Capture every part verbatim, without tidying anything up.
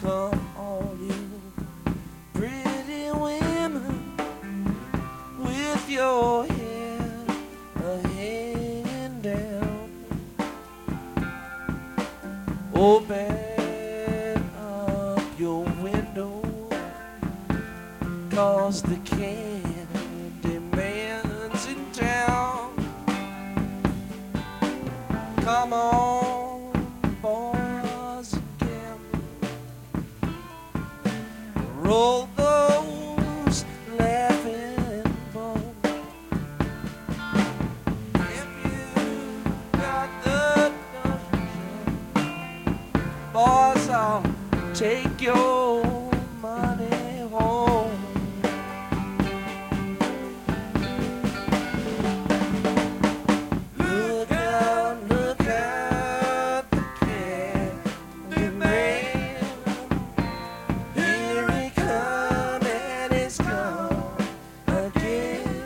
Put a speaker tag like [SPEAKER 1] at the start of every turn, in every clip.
[SPEAKER 1] Come all you pretty women with your hair a hanging down. Open up your window, 'cause the candy man's in town. Come on, boys and gals, roll those laughing bones. If you got the notion, boys, I'll take your money home. Look out, look out, the candy man. Here he come and he's gone again.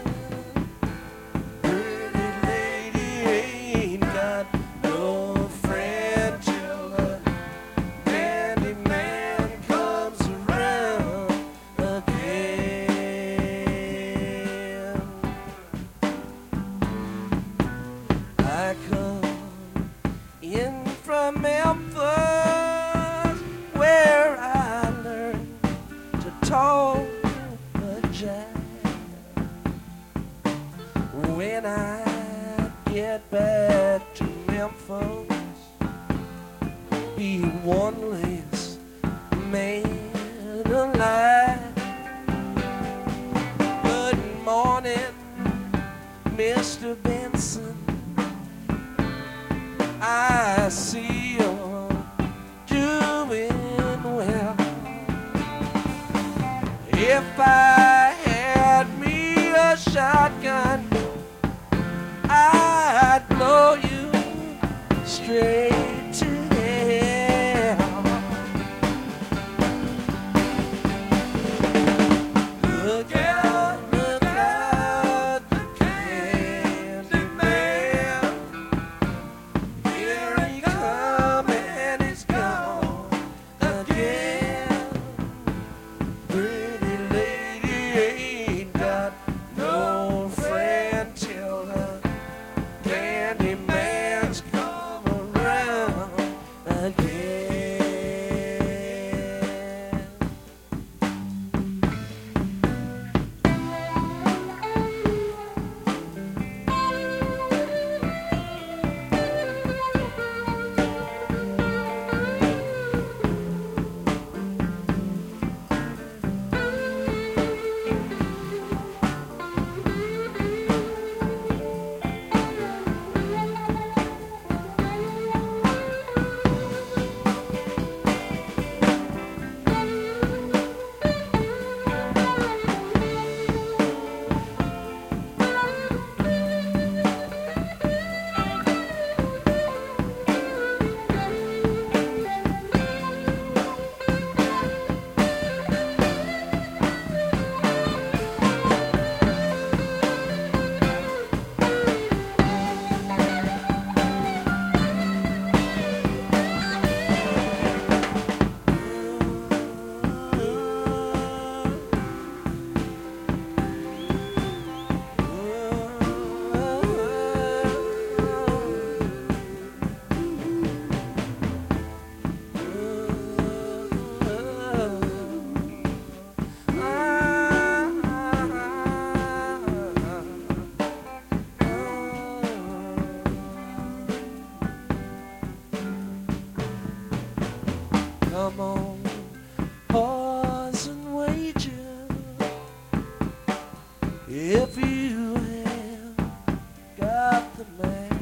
[SPEAKER 1] Pretty lady ain't got no friend till the candy man comes around again. I come in from Memphis, where I learned to talk the jive. When I get back to Memphis, be one less man alive. Good morning, Mister Benson. I see you're doing well. If I had me a shotgun, I'd blow you straight to hell. Look out, look out, the candy man. Here he come and he's gone again. Pretty lady ain't got no friend till the candy man's come around again. Come on, pause and wager. If you have got the man,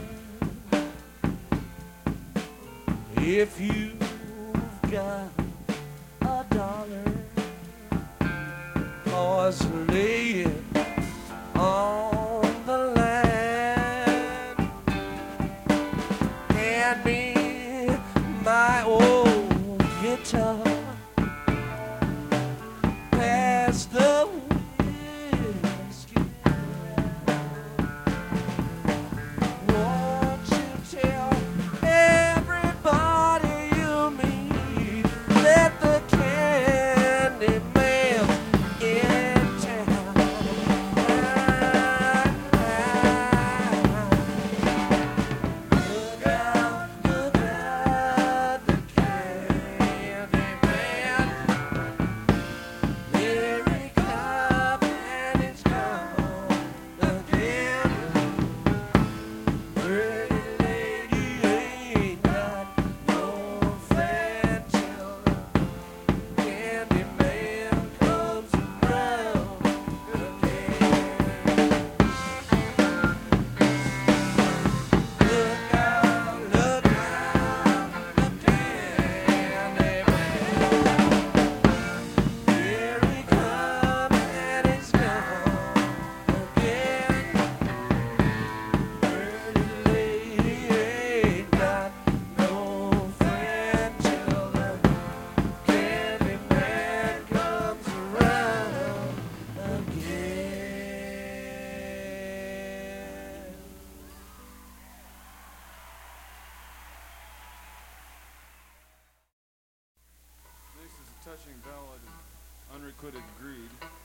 [SPEAKER 1] if you've got a dollar, pause and lay it on the line. Hand me my old guitar, pass the whiskey. Won't you tell everybody you meet that the
[SPEAKER 2] quit in greed.